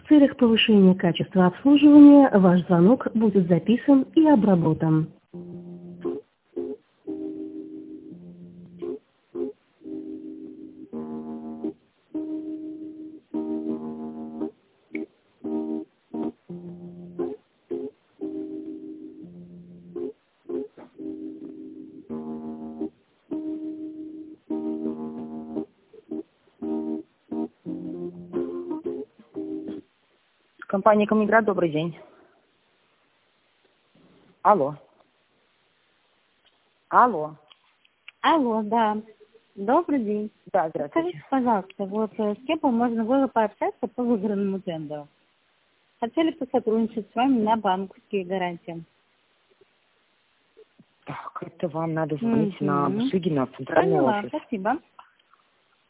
В целях повышения качества обслуживания ваш звонок будет записан и обработан. Компания Коммиград, добрый день. Алло. Алло. Алло, да. Добрый день. Да, здравствуйте. Скажите, пожалуйста, вот с кем можно было пообщаться по выигранному тендеру? Хотели посотрудничать с вами на банковские гарантии. Так, это вам надо звонить на Бусыгина, центральный Поняла, офис. спасибо.